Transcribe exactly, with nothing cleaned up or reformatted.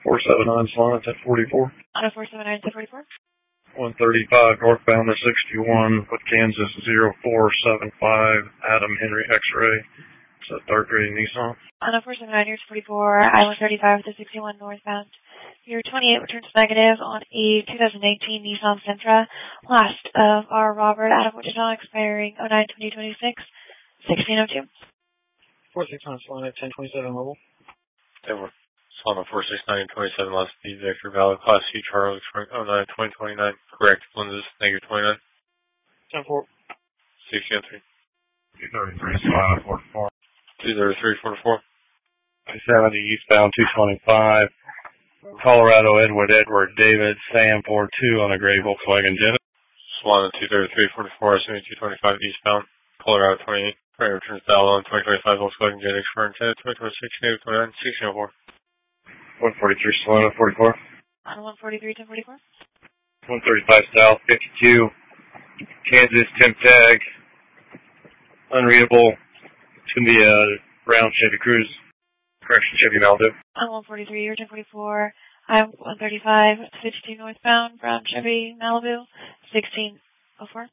four seven nine Solana ten forty-four. Auto four seven nine ten forty-four. one thirty-five northbound to sixty-one with Kansas zero four seven five Adam Henry X-Ray. It's a third grade Nissan. Auto four seven nine here's forty-four, I one thirty-five to sixty-one northbound. Your twenty-eight returns negative on a two thousand eighteen Nissan Sentra. Last of our Robert out of Wichita expiring oh nine twenty twenty-six, sixteen oh two. four six nine Solana ten twenty-seven mobile. Denver. Solana four six nine twenty-seven last D Victor valid class C Charlie oh nine twenty twenty-nine. Correct. Lenses negative twenty-nine. ten four. sixteen oh three. two thirty-three Solana forty-four. two thirty-three forty-four. two seventy eastbound two twenty-five. Colorado Edward Edward David Sam four two on a gray Volkswagen Jetta. Solana two thirty-three forty-four seventy-two twenty-five eastbound. Colorado twenty-eight. Right returns valid on twenty twenty-five Volkswagen Jetta expiring ten twenty twenty-six negative twenty-nine sixteen oh four. one forty-three Solana forty-four. On one forty-three ten forty-four. one thirty-five South fifty-two. Kansas Tim Tag. Unreadable. It's going to be a brown Chevy Cruze. Correction, Chevy Malibu. On one forty-three ten forty-four. I one thirty-five fifty-two northbound, brown Chevy Malibu, sixteen oh four.